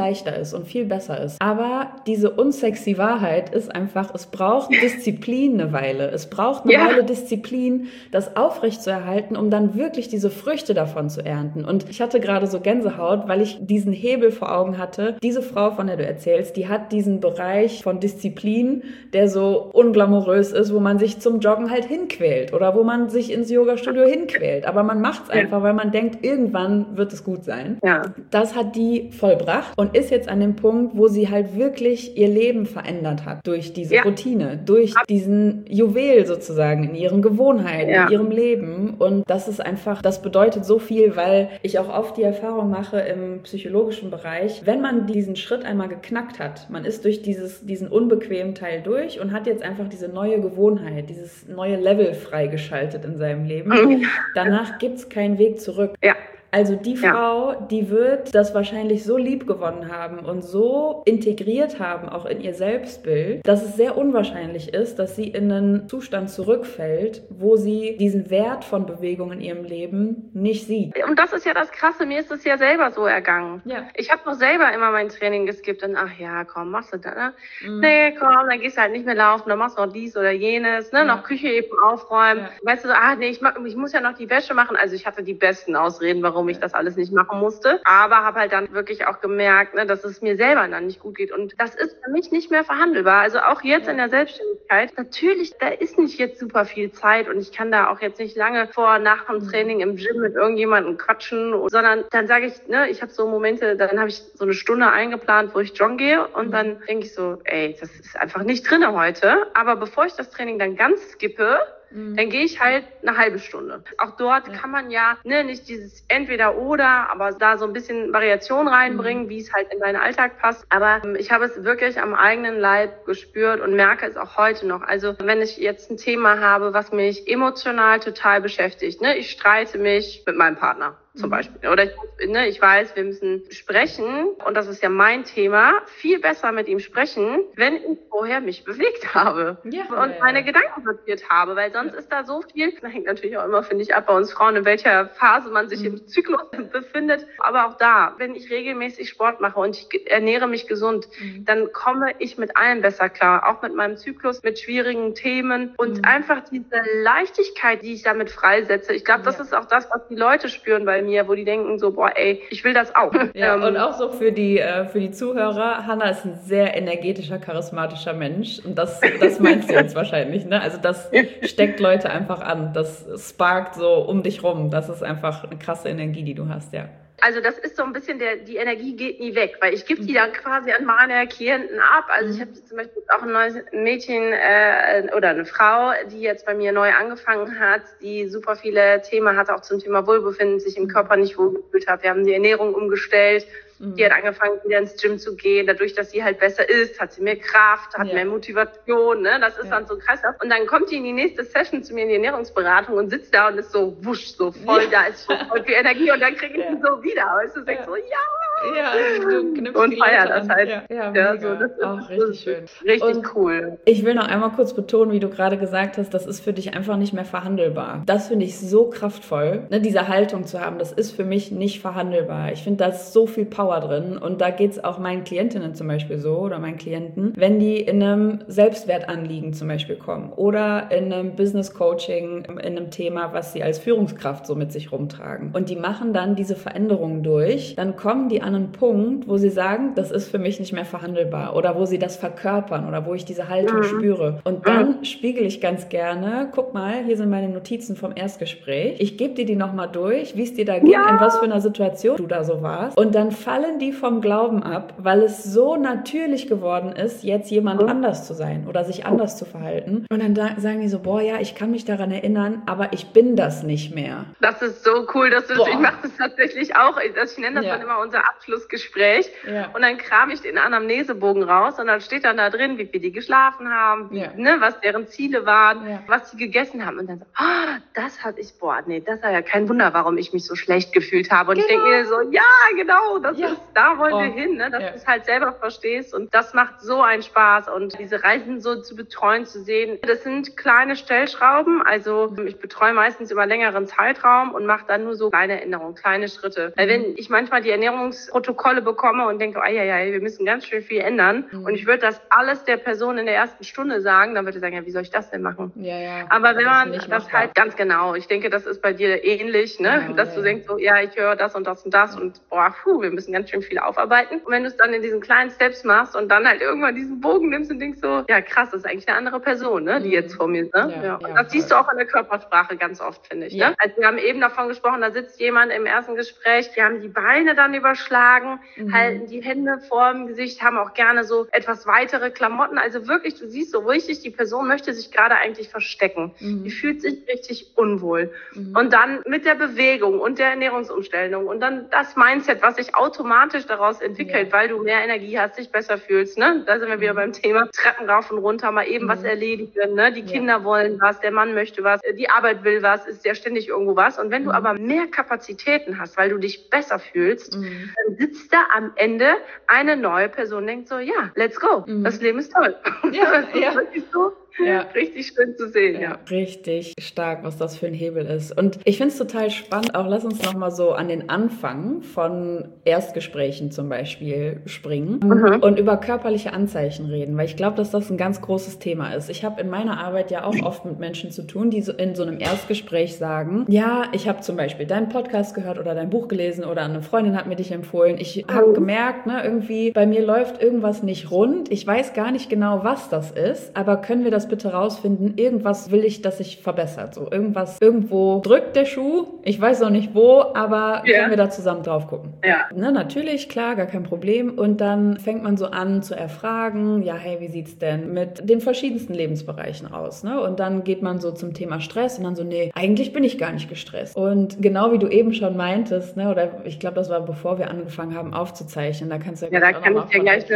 leichter ist und viel besser ist. Aber diese unsexy Wahrheit ist einfach, es braucht Disziplin eine Weile. Es braucht eine Weile Disziplin, das aufrechtzuerhalten, um dann wirklich diese Früchte davon zu ernten. Und ich hatte gerade so Gänsehaut, weil ich diesen Hebel vor Augen hatte. Diese Frau, von der du erzählst, die hat diesen Bereich von Disziplin, der so unglamourös ist, wo man sich zum Joggen halt hinquält oder wo man sich ins Yoga-Studio hinquält. Aber man macht es einfach, weil man denkt, irgendwann wird es gut sein. Ja. Das hat die vollbracht und ist jetzt an dem Punkt, wo sie halt wirklich ihr Leben verändert hat durch diese Routine, durch diesen Juwel sozusagen in ihren Gewohnheiten, in ihrem Leben. Und das ist einfach, das bedeutet so viel, weil ich auch oft die Erfahrung mache im psychologischen Bereich, wenn man diesen Schritt einmal geknackt hat, man ist durch diesen unbequemen Teil durch und hat jetzt einfach diese neue Gewohnheit, dieses neue Level freigeschaltet in seinem Leben. Danach gibt's keinen Weg zurück. Ja. Also die Frau, die wird das wahrscheinlich so lieb gewonnen haben und so integriert haben, auch in ihr Selbstbild, dass es sehr unwahrscheinlich ist, dass sie in einen Zustand zurückfällt, wo sie diesen Wert von Bewegung in ihrem Leben nicht sieht. Und das ist ja das Krasse, mir ist es ja selber so ergangen. Ja. Ich habe doch selber immer mein Training geskippt und ach ja, komm, machst du das, ne? Nee, komm, dann gehst du halt nicht mehr laufen, dann machst du noch dies oder jenes, ne? Noch Küche eben aufräumen. Ja. Weißt du, so, nee, ich muss ja noch die Wäsche machen. Also ich hatte die besten Ausreden, warum ich das alles nicht machen musste, aber habe halt dann wirklich auch gemerkt, ne, dass es mir selber dann nicht gut geht und das ist für mich nicht mehr verhandelbar. Also auch jetzt in der Selbstständigkeit, natürlich, da ist nicht jetzt super viel Zeit und ich kann da auch jetzt nicht lange vor, nach dem Training im Gym mit irgendjemandem quatschen, sondern dann sage ich, ne, ich habe so Momente, dann habe ich so eine Stunde eingeplant, wo ich joggen gehe und dann denke ich so, ey, das ist einfach nicht drinne heute, aber bevor ich das Training dann ganz skippe, dann gehe ich halt eine halbe Stunde. Auch dort kann man ja nicht dieses Entweder-Oder, aber da so ein bisschen Variation reinbringen, wie es halt in deinen Alltag passt. Aber ich habe es wirklich am eigenen Leib gespürt und merke es auch heute noch. Also wenn ich jetzt ein Thema habe, was mich emotional total beschäftigt, ne, ich streite mich mit meinem Partner zum Beispiel. Oder ich weiß, wir müssen sprechen und das ist ja mein Thema, viel besser mit ihm sprechen, wenn ich vorher mich bewegt habe und meine Gedanken sortiert habe, weil sonst ist da so viel, das hängt natürlich auch immer, finde ich, ab bei uns Frauen, in welcher Phase man sich im Zyklus befindet, aber auch da, wenn ich regelmäßig Sport mache und ich ernähre mich gesund, dann komme ich mit allem besser klar, auch mit meinem Zyklus, mit schwierigen Themen und einfach diese Leichtigkeit, die ich damit freisetze, ich glaube, das ist auch das, was die Leute spüren bei mir, wo die denken so, boah, ey, ich will das auch. Ja, und auch so für die Zuhörer, Hannah ist ein sehr energetischer, charismatischer Mensch und das meinst du jetzt wahrscheinlich, ne? Also das steckt Leute einfach an, das sparkt so um dich rum, das ist einfach eine krasse Energie, die du hast, ja. Also das ist so ein bisschen, die Energie geht nie weg, weil ich gebe die dann quasi an meine Klienten ab. Also ich habe zum Beispiel auch ein neues Mädchen oder eine Frau, die jetzt bei mir neu angefangen hat, die super viele Themen hatte, auch zum Thema Wohlbefinden, sich im Körper nicht wohlgefühlt hat. Wir haben die Ernährung umgestellt. Die hat angefangen, wieder ins Gym zu gehen. Dadurch, dass sie halt besser isst, hat sie mehr Kraft, hat mehr Motivation. Ne? Das ist dann so krass. Und dann kommt die in die nächste Session zu mir in die Ernährungsberatung und sitzt da und ist so wusch, so voll, da ist schon voll viel Energie. Und dann kriege ich sie so wieder. Weißt du, denkst so, du knüpfst und feier das halt. Ja, so, das ist auch richtig schön. Richtig cool. Ich will noch einmal kurz betonen, wie du gerade gesagt hast, das ist für dich einfach nicht mehr verhandelbar. Das finde ich so kraftvoll, ne, diese Haltung zu haben, das ist für mich nicht verhandelbar. Ich finde, da ist so viel Power drin und da geht es auch meinen Klientinnen zum Beispiel so oder meinen Klienten, wenn die in einem Selbstwertanliegen zum Beispiel kommen oder in einem Business-Coaching, in einem Thema, was sie als Führungskraft so mit sich rumtragen und die machen dann diese Veränderungen durch, dann kommen die an einen Punkt, wo sie sagen, das ist für mich nicht mehr verhandelbar oder wo sie das verkörpern oder wo ich diese Haltung spüre. Und dann spiegel ich ganz gerne, guck mal, hier sind meine Notizen vom Erstgespräch. Ich gebe dir die nochmal durch, wie es dir da ging, in was für einer Situation du da so warst. Und dann fallen die vom Glauben ab, weil es so natürlich geworden ist, jetzt jemand anders zu sein oder sich anders zu verhalten. Und dann sagen die so, boah, ja, ich kann mich daran erinnern, aber ich bin das nicht mehr. Das ist so cool, dass du das, ich mache das tatsächlich auch. Ich nenne das dann immer unser Abschlussgespräch. Ja. Und dann kram ich den Anamnesebogen raus und dann steht dann da drin, wie viel die geschlafen haben, was deren Ziele waren, was sie gegessen haben. Und dann so, das hatte ich, das war ja kein Wunder, warum ich mich so schlecht gefühlt habe. Und ich denke mir so, ja, genau, da wollen wir hin, ne? Dass du es halt selber verstehst. Und das macht so einen Spaß. Und diese Reisen so zu betreuen, zu sehen, das sind kleine Stellschrauben. Also ich betreue meistens über längeren Zeitraum und mache dann nur so kleine Änderungen, kleine Schritte. Weil wenn ich manchmal die Ernährungsprotokolle bekomme und denke, wir müssen ganz schön viel ändern. Und ich würde das alles der Person in der ersten Stunde sagen, dann würde ich sagen, ja, wie soll ich das denn machen? Ja. Aber wenn man das halt ganz genau, ich denke, das ist bei dir ähnlich, ne? Genau, dass du denkst so, ja, ich höre das und das und das und wir müssen ganz schön viel aufarbeiten. Und wenn du es dann in diesen kleinen Steps machst und dann halt irgendwann diesen Bogen nimmst und denkst so, ja krass, das ist eigentlich eine andere Person, ne, die jetzt vor mir ist, ne? Und das siehst du auch in der Körpersprache ganz oft, finde ich, ne? Also wir haben eben davon gesprochen, da sitzt jemand im ersten Gespräch, die haben die Beine dann überschlagen, halten die Hände vorm Gesicht, haben auch gerne so etwas weitere Klamotten, also wirklich, du siehst so richtig, die Person möchte sich gerade eigentlich verstecken. Die fühlt sich richtig unwohl. Und dann mit der Bewegung und der Ernährungsumstellung und dann das Mindset, was sich automatisch daraus entwickelt, weil du mehr Energie hast, dich besser fühlst, ne? Da sind wir wieder beim Thema Treppen rauf und runter, mal eben was erledigen, ne? Die Kinder wollen was, der Mann möchte was, die Arbeit will was, ist ja ständig irgendwo was. Und wenn du aber mehr Kapazitäten hast, weil du dich besser fühlst, dann sitzt da am Ende eine neue Person und denkt so, ja, let's go. Das Leben ist toll. Das ist wirklich so. Richtig schön zu sehen, Richtig stark, was das für ein Hebel ist. Und ich finde es total spannend, auch lass uns nochmal so an den Anfang von Erstgesprächen zum Beispiel springen und über körperliche Anzeichen reden, weil ich glaube, dass das ein ganz großes Thema ist. Ich habe in meiner Arbeit ja auch oft mit Menschen zu tun, die so in so einem Erstgespräch sagen, ja, ich habe zum Beispiel deinen Podcast gehört oder dein Buch gelesen oder eine Freundin hat mir dich empfohlen. Ich habe gemerkt, ne, irgendwie bei mir läuft irgendwas nicht rund. Ich weiß gar nicht genau, was das ist, aber können wir das bitte rausfinden? Irgendwas will ich, dass sich verbessert. So irgendwo drückt der Schuh. Ich weiß noch nicht wo, aber können wir da zusammen drauf gucken? Ja. Ne, natürlich, klar, gar kein Problem. Und dann fängt man so an zu erfragen, ja, hey, wie sieht's denn mit den verschiedensten Lebensbereichen aus? Ne? Und dann geht man so zum Thema Stress und dann so, nee, eigentlich bin ich gar nicht gestresst. Und genau wie du eben schon meintest, ne, oder ich glaube, das war bevor wir angefangen haben aufzuzeichnen, da kannst du da kann ich dir gleich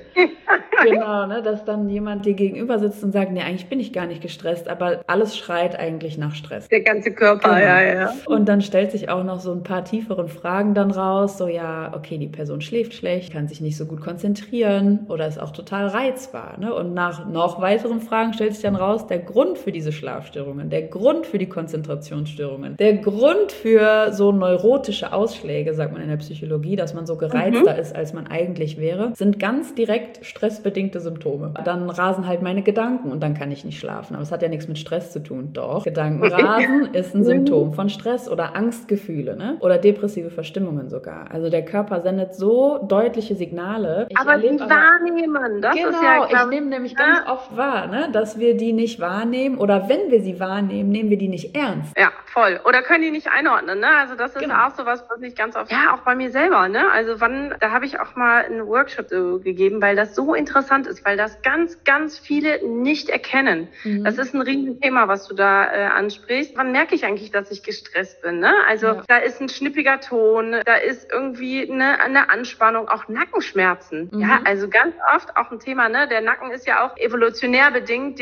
genau, ne, dass dann jemand dir gegenüber sitzt und sagt, nee, eigentlich bin ich gar nicht gestresst, aber alles schreit eigentlich nach Stress. Der ganze Körper, ja. Und dann stellt sich auch noch so ein paar tieferen Fragen dann raus, so ja, okay, die Person schläft schlecht, kann sich nicht so gut konzentrieren oder ist auch total reizbar, ne? Und nach noch weiteren Fragen stellt sich dann raus, der Grund für diese Schlafstörungen, der Grund für die Konzentrationsstörungen, der Grund für so neurotische Ausschläge, sagt man in der Psychologie, dass man so gereizter ist, als man eigentlich wäre, sind ganz direkt stressbedingte Symptome. Dann rasen halt meine Gedanken und dann kann ich nicht schlafen. Aber es hat ja nichts mit Stress zu tun. Doch, Gedankenrasen ist ein Symptom von Stress oder Angstgefühle, ne? Oder depressive Verstimmungen sogar. Also der Körper sendet so deutliche Signale. Aber die wahrnehmen, das ist ja... Ich nehme nämlich ganz oft wahr, ne? Dass wir die nicht wahrnehmen oder wenn wir sie wahrnehmen, nehmen wir die nicht ernst. Ja, voll. Oder können die nicht einordnen, ne? Also das ist auch sowas, was ich ganz oft... Ja, auch bei mir selber, ne? Also da habe ich auch mal einen Workshop gegeben, weil das so interessant ist, weil das ganz, ganz viele nicht erkennen. Das ist ein Riesenthema, was du da ansprichst. Wann merke ich eigentlich, dass ich gestresst bin, ne? Also da ist ein schnippiger Ton, da ist irgendwie eine Anspannung, auch Nackenschmerzen. Ja, also ganz oft auch ein Thema, ne? Der Nacken ist ja auch evolutionär bedingt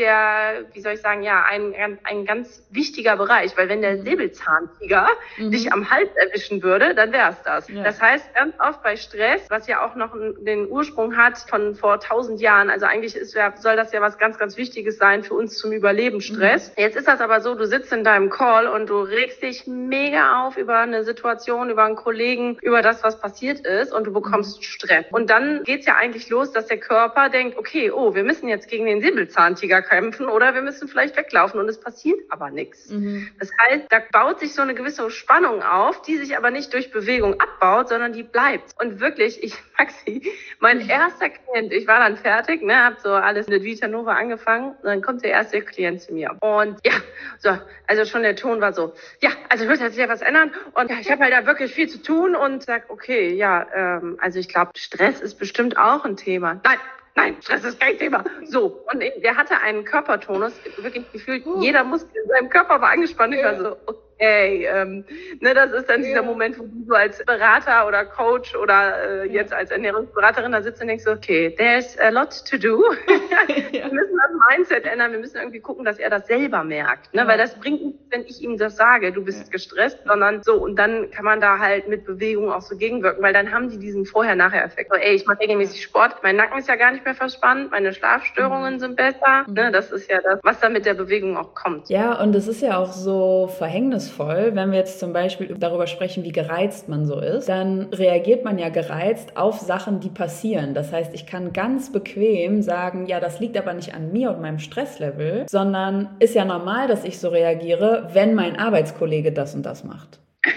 ein ganz wichtiger Bereich, weil wenn der Säbelzahntiger dich am Hals erwischen würde, dann wäre es das. Ja. Das heißt, ganz oft bei Stress, was ja auch noch den Ursprung hat von vor 1000 Jahren, also eigentlich soll das ja was ganz, ganz Wichtiges sein für uns zum Überleben, Stress. Jetzt ist das aber so, du sitzt in deinem Call und du regst dich mega auf über eine Situation, über einen Kollegen, über das, was passiert ist und du bekommst Stress. Und dann geht's ja eigentlich los, dass der Körper denkt, okay, wir müssen jetzt gegen den Säbelzahntiger kämpfen oder wir müssen vielleicht weglaufen und es passiert aber nichts. Das heißt, da baut sich so eine gewisse Spannung auf, die sich aber nicht durch Bewegung abbaut, sondern die bleibt. Und wirklich, Maxi, mein erster Klient, ich war dann fertig, ne, hab so alles mit Vita Nova angefangen und dann kommt der erste Klient zu mir. Und also schon der Ton war so, also ich würde jetzt ja was ändern und ich habe halt da wirklich viel zu tun und sag, okay, also ich glaube, Stress ist bestimmt auch ein Thema. Nein, Stress ist kein Thema. So, und der hatte einen Körpertonus, wirklich gefühlt, jeder Muskel in seinem Körper war angespannt. Ich war so, Das ist dann dieser Moment, wo du so als Berater oder Coach oder jetzt als Ernährungsberaterin da sitzt und denkst so, okay, there's a lot to do. Wir müssen das Mindset ändern, wir müssen irgendwie gucken, dass er das selber merkt, ne? Weil das bringt nichts, wenn ich ihm das sage, du bist gestresst, sondern so, und dann kann man da halt mit Bewegung auch so gegenwirken, weil dann haben die diesen Vorher-Nachher-Effekt. So, ich mache regelmäßig Sport, mein Nacken ist ja gar nicht mehr verspannt, meine Schlafstörungen sind besser, ne? Das ist ja das, was dann mit der Bewegung auch kommt. Ja, und es ist ja auch so verhängnisvoll, wenn wir jetzt zum Beispiel darüber sprechen, wie gereizt man so ist, dann reagiert man ja gereizt auf Sachen, die passieren. Das heißt, ich kann ganz bequem sagen, ja, das liegt aber nicht an mir und meinem Stresslevel, sondern ist ja normal, dass ich so reagiere, wenn mein Arbeitskollege das und das macht.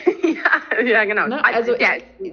Ja, genau. Ne? Also sind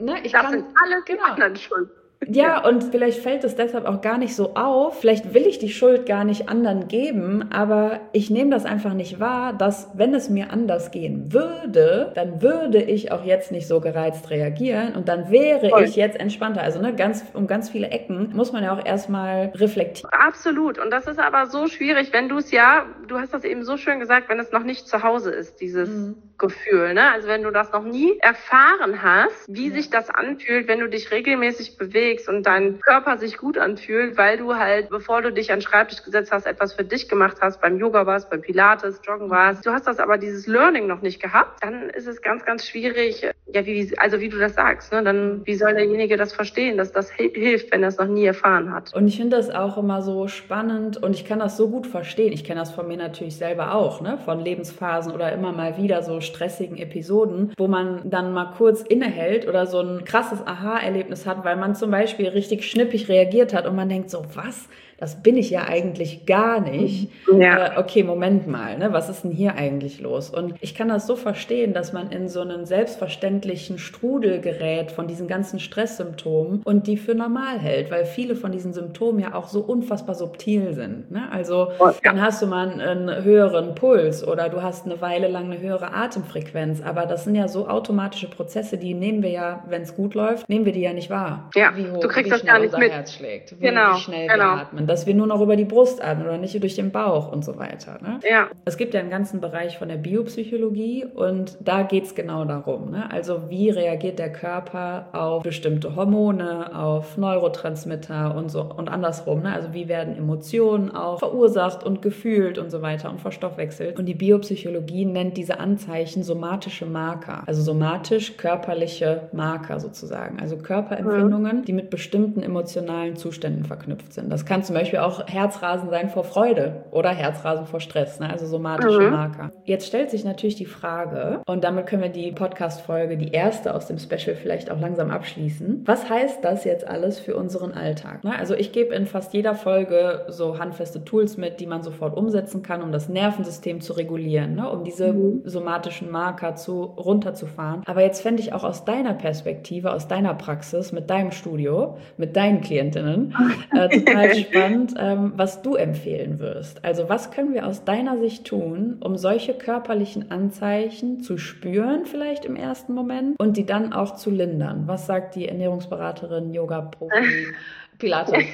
alle anderen schuld. Ja, und vielleicht fällt es deshalb auch gar nicht so auf. Vielleicht will ich die Schuld gar nicht anderen geben, aber ich nehme das einfach nicht wahr, dass, wenn es mir anders gehen würde, dann würde ich auch jetzt nicht so gereizt reagieren und dann wäre ich jetzt entspannter. Also um ganz viele Ecken muss man ja auch erstmal reflektieren. Absolut. Und das ist aber so schwierig, wenn du hast das eben so schön gesagt, wenn es noch nicht zu Hause ist, dieses Gefühl, ne? Also wenn du das noch nie erfahren hast, wie sich das anfühlt, wenn du dich regelmäßig bewegst und dein Körper sich gut anfühlt, weil du halt, bevor du dich an den Schreibtisch gesetzt hast, etwas für dich gemacht hast, beim Yoga warst, beim Pilates, Joggen warst. Du hast das aber dieses Learning noch nicht gehabt, dann ist es ganz, ganz schwierig, ja, wie du das sagst, ne? Dann, wie soll derjenige das verstehen, dass das hilft, wenn er es noch nie erfahren hat? Und ich finde das auch immer so spannend und ich kann das so gut verstehen. Ich kenne das von mir natürlich selber auch, ne? Von Lebensphasen oder immer mal wieder so stressigen Episoden, wo man dann mal kurz innehält oder so ein krasses Aha-Erlebnis hat, weil man zum Beispiel richtig schnippig reagiert hat und man denkt so, was? Das bin ich ja eigentlich gar nicht. Ja. Okay, Moment mal, ne? Was ist denn hier eigentlich los? Und ich kann das so verstehen, dass man in so einen selbstverständlichen Strudel gerät von diesen ganzen Stresssymptomen und die für normal hält, weil viele von diesen Symptomen ja auch so unfassbar subtil sind. Ne? Also dann hast du mal einen höheren Puls oder du hast eine Weile lang eine höhere Atemfrequenz, aber das sind ja so automatische Prozesse, die nehmen wir ja, wenn es gut läuft, nehmen wir die ja nicht wahr. Ja, wie hoch, du kriegst wie das gar nicht unser mit. Herz schlägt, wie schnell wir atmen, dass wir nur noch über die Brust atmen oder nicht durch den Bauch und so weiter. Ne? Ja. Es gibt ja einen ganzen Bereich von der Biopsychologie und da geht es genau darum. Ne? Also wie reagiert der Körper auf bestimmte Hormone, auf Neurotransmitter und so und andersrum. Ne? Also wie werden Emotionen auch verursacht und gefühlt und so weiter und verstoffwechselt. Und die Biopsychologie nennt diese Anzeichen somatische Marker. Also somatisch körperliche Marker sozusagen. Also Körperempfindungen, die mit bestimmten emotionalen Zuständen verknüpft sind. Das kann zum Beispiel auch Herzrasen sein vor Freude oder Herzrasen vor Stress, ne? Also somatische Marker. Jetzt stellt sich natürlich die Frage, und damit können wir die Podcast-Folge, die erste aus dem Special, vielleicht auch langsam abschließen. Was heißt das jetzt alles für unseren Alltag? Ne? Also ich gebe in fast jeder Folge so handfeste Tools mit, die man sofort umsetzen kann, um das Nervensystem zu regulieren, ne? Um diese somatischen Marker runterzufahren. Aber jetzt fände ich auch aus deiner Perspektive, aus deiner Praxis, mit deinem Studio, mit deinen Klientinnen, total spannend, was du empfehlen wirst. Also was können wir aus deiner Sicht tun, um solche körperlichen Anzeichen zu spüren, vielleicht im ersten Moment, und die dann auch zu lindern? Was sagt die Ernährungsberaterin, Yoga-Profi, Pilates?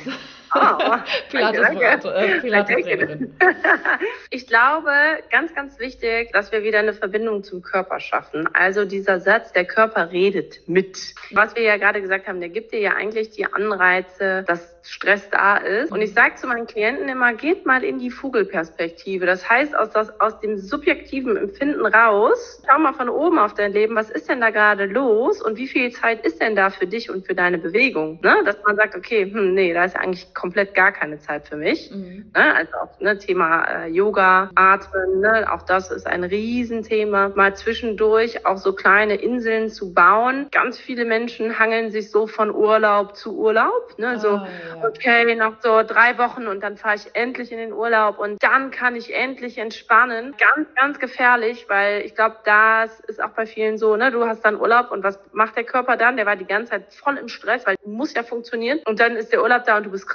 Pilates-Trainerin. Ich glaube, ganz, ganz wichtig, dass wir wieder eine Verbindung zum Körper schaffen. Also dieser Satz, der Körper redet mit. Was wir ja gerade gesagt haben, der gibt dir ja eigentlich die Anreize, dass Stress da ist. Und ich sage zu meinen Klienten immer, geht mal in die Vogelperspektive. Das heißt, aus dem subjektiven Empfinden raus, schau mal von oben auf dein Leben, was ist denn da gerade los und wie viel Zeit ist denn da für dich und für deine Bewegung? Ne? Dass man sagt, okay, nee, da ist eigentlich komplett gar keine Zeit für mich. Ne? Also auch Thema Yoga, Atmen, ne? Auch das ist ein Riesenthema. Mal zwischendurch auch so kleine Inseln zu bauen. Ganz viele Menschen hangeln sich so von Urlaub zu Urlaub. Ne? Okay, noch so 3 Wochen und dann fahre ich endlich in den Urlaub und dann kann ich endlich entspannen. Ganz, ganz gefährlich, weil ich glaube, das ist auch bei vielen so, ne? Du hast dann Urlaub und was macht der Körper dann? Der war die ganze Zeit voll im Stress, weil muss ja funktionieren und dann ist der Urlaub da und du bist krank.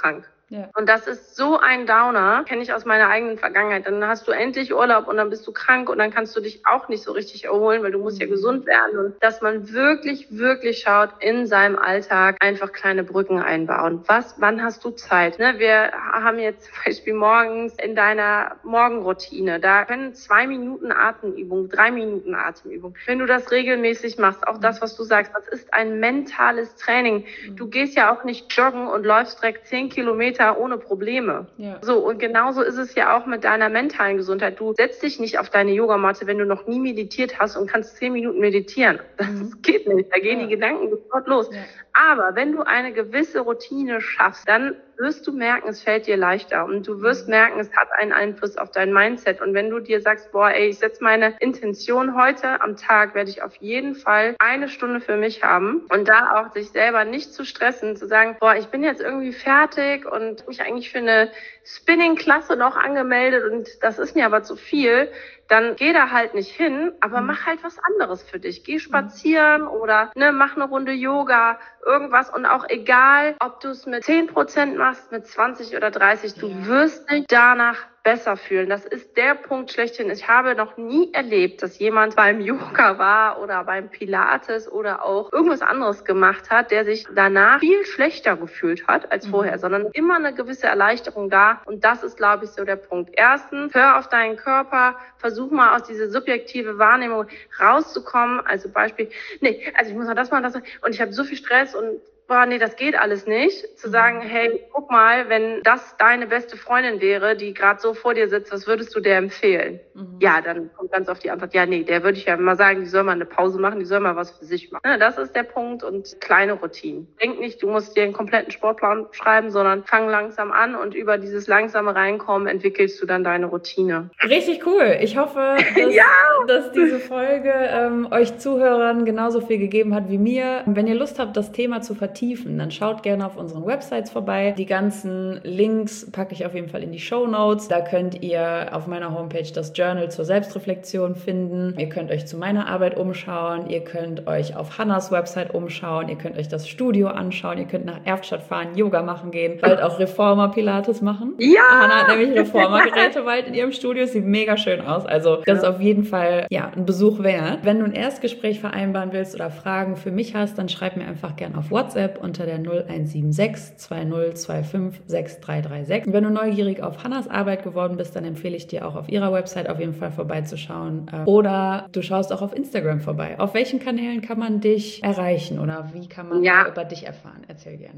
Ja. Und das ist so ein Downer, kenne ich aus meiner eigenen Vergangenheit. Dann hast du endlich Urlaub und dann bist du krank und dann kannst du dich auch nicht so richtig erholen, weil du musst ja gesund werden. Und dass man wirklich, wirklich schaut, in seinem Alltag einfach kleine Brücken einbauen. Wann hast du Zeit? Ne? Wir haben jetzt zum Beispiel morgens in deiner Morgenroutine, da können 2 Minuten Atemübung, 3 Minuten Atemübung. Wenn du das regelmäßig machst, auch das, was du sagst, das ist ein mentales Training. Du gehst ja auch nicht joggen und läufst direkt 10 Kilometer ohne Probleme. Ja. So, und genauso ist es ja auch mit deiner mentalen Gesundheit. Du setzt dich nicht auf deine Yogamatte, wenn du noch nie meditiert hast und kannst 10 Minuten meditieren. Das geht nicht. Da gehen die Gedanken sofort los. Ja. Aber wenn du eine gewisse Routine schaffst, dann wirst du merken, es fällt dir leichter und du wirst merken, es hat einen Einfluss auf dein Mindset. Und wenn du dir sagst, ich setze meine Intention heute am Tag, werde ich auf jeden Fall 1 Stunde für mich haben und da auch sich selber nicht zu stressen, zu sagen, ich bin jetzt irgendwie fertig und mich eigentlich für eine Spinning-Klasse noch angemeldet und das ist mir aber zu viel, dann geh da halt nicht hin, aber mach halt was anderes für dich. Geh spazieren oder mach eine Runde Yoga, irgendwas. Und auch egal, ob du es mit 10% machst, mit 20 oder 30, du wirst dich danach besser fühlen. Das ist der Punkt schlechthin. Ich habe noch nie erlebt, dass jemand beim Yoga war oder beim Pilates oder auch irgendwas anderes gemacht hat, der sich danach viel schlechter gefühlt hat als vorher, sondern immer eine gewisse Erleichterung da. Und das ist, glaube ich, so der Punkt. Erstens, hör auf deinen Körper, versuch mal aus dieser subjektive Wahrnehmung rauszukommen. Also Beispiel, ich muss noch das machen, und ich habe so viel Stress und das geht alles nicht. Zu sagen, hey, guck mal, wenn das deine beste Freundin wäre, die gerade so vor dir sitzt, was würdest du der empfehlen? Ja, dann kommt ganz oft die Antwort, der würde ich ja mal sagen, die soll mal eine Pause machen, die soll mal was für sich machen. Das ist der Punkt und kleine Routinen. Denk nicht, du musst dir einen kompletten Sportplan schreiben, sondern fang langsam an und über dieses langsame Reinkommen entwickelst du dann deine Routine. Richtig cool. Ich hoffe, dass diese Folge euch Zuhörern genauso viel gegeben hat wie mir. Wenn ihr Lust habt, das Thema zu vertiefen, dann schaut gerne auf unseren Websites vorbei. Die ganzen Links packe ich auf jeden Fall in die Shownotes. Da könnt ihr auf meiner Homepage das Journal zur Selbstreflexion finden. Ihr könnt euch zu meiner Arbeit umschauen. Ihr könnt euch auf Hannas Website umschauen. Ihr könnt euch das Studio anschauen. Ihr könnt nach Erftstadt fahren, Yoga machen gehen, bald auch Reformer Pilates machen. Ja! Hanna hat nämlich Reformer-Geräte bald in ihrem Studio. Sieht mega schön aus. Also das ist auf jeden Fall ein Besuch wert. Wenn du ein Erstgespräch vereinbaren willst oder Fragen für mich hast, dann schreib mir einfach gerne auf WhatsApp unter der 0176 2025 6336. Und wenn du neugierig auf Hannas Arbeit geworden bist, dann empfehle ich dir auch auf ihrer Website auf jeden Fall vorbeizuschauen. Oder du schaust auch auf Instagram vorbei. Auf welchen Kanälen kann man dich erreichen oder wie kann man über dich erfahren? Erzähl gerne.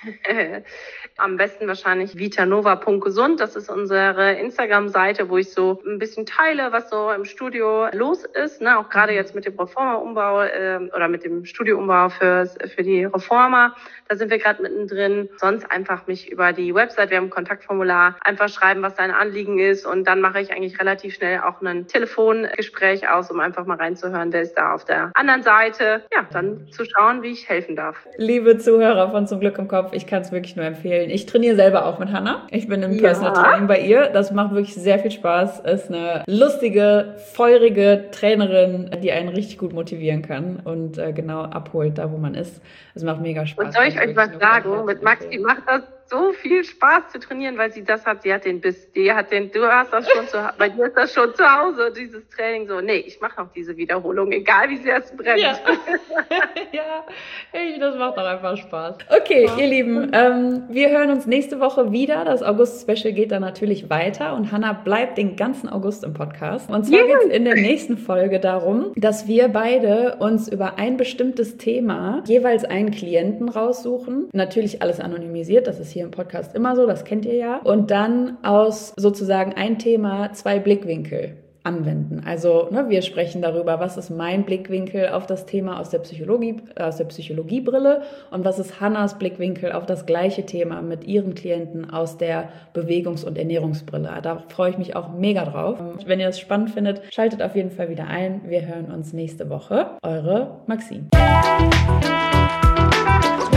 Am besten wahrscheinlich vitanova.gesund. Das ist unsere Instagram-Seite, wo ich so ein bisschen teile, was so im Studio los ist. Auch gerade jetzt mit dem Reformer-Umbau oder mit dem Studio-Umbau für die Reformer. Da sind wir gerade mittendrin. Sonst einfach mich über die Website, wir haben ein Kontaktformular, einfach schreiben, was dein Anliegen ist. Und dann mache ich eigentlich relativ schnell auch ein Telefongespräch aus, um einfach mal reinzuhören, wer ist da auf der anderen Seite. Ja, dann zu schauen, wie ich helfen darf. Liebe Zuhörer von Zum Glück im Kopf, ich kann es wirklich nur empfehlen. Ich trainiere selber auch mit Hanna. Ich bin im Personal Training bei ihr. Das macht wirklich sehr viel Spaß. Ist eine lustige, feurige Trainerin, die einen richtig gut motivieren kann und genau abholt, da wo man ist. Es macht mega Spaß. Und soll ich euch was sagen? Mit Maxi macht das so viel Spaß zu trainieren, weil sie das hat. Sie hat den Biss. Du hast das schon bei dir ist das schon zu Hause, dieses Training so. Nee, ich mache noch diese Wiederholung, egal wie sehr es brennt. Ja, das macht auch einfach Spaß. Okay, ihr Lieben, wir hören uns nächste Woche wieder. Das August-Special geht dann natürlich weiter und Hanna bleibt den ganzen August im Podcast. Und zwar geht es in der nächsten Folge darum, dass wir beide uns über ein bestimmtes Thema jeweils einen Klienten raussuchen. Natürlich alles anonymisiert, das ist hier im Podcast immer so, das kennt ihr ja. Und dann aus sozusagen ein Thema 2 Blickwinkel anwenden. Also wir sprechen darüber, was ist mein Blickwinkel auf das Thema aus der Psychologiebrille und was ist Hannas Blickwinkel auf das gleiche Thema mit ihren Klienten aus der Bewegungs- und Ernährungsbrille. Da freue ich mich auch mega drauf. Wenn ihr das spannend findet, schaltet auf jeden Fall wieder ein. Wir hören uns nächste Woche. Eure Maxine.